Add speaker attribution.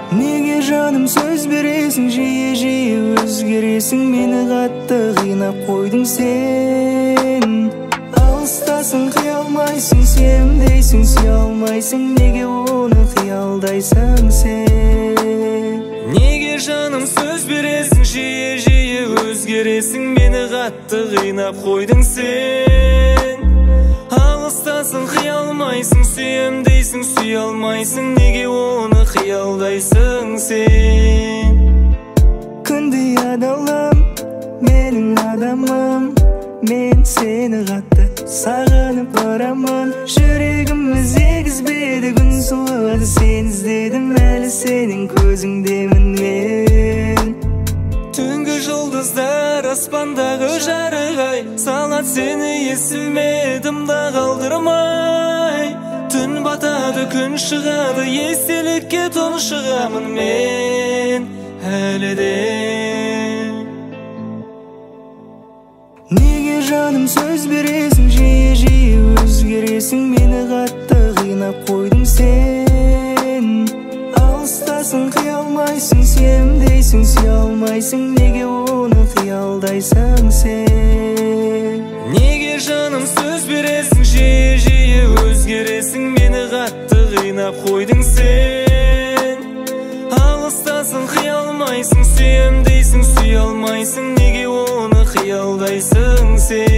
Speaker 1: Неге жаным сөз бересің, жиі өзгересің, мені қатты қинап қойдың сен. Алыстасың, қиялмайсың, сүйемдейсің, сүйе алмайсың, неге оны қиялдайсың сен?
Speaker 2: Неге жаным сөз бересің, жиі өзгересің, мені қатты қинап қойдың сен. Алыстасың, қиялмайсың, сүйемдейсің, сүйе алмайсың, неге оны қиялдайсың сен?
Speaker 1: Күндей адалым, менің адамым, мен сені қатты сағынып барамын. Жүрегіміз егізбеді, күн суыды, сен іздедім, әлі сенің көзіңдемін мен.
Speaker 2: Түнгі жұлдыздар аспандағы жарық-ай, салат сені есіме дымда қалдырмай. Түн батады, күн шығады, естелікке тұншығамын мен әлі де.
Speaker 1: Неге жаным сөз бересің, жиі өзгересің, мені қатты қинап қойдың сен. Алыстасың, қиялмайсың, сүйемдейсің, сүйе алмайсың, неге оны қиялдайсың сен?
Speaker 2: Неге жаным сөз бересің, жиі өзгересің, мені қатты қинап қойдың сен. Алыстасың, қиялмайсың, сүйемдейсің, сүйе алмайсың, неге оны қиялдайсың сен?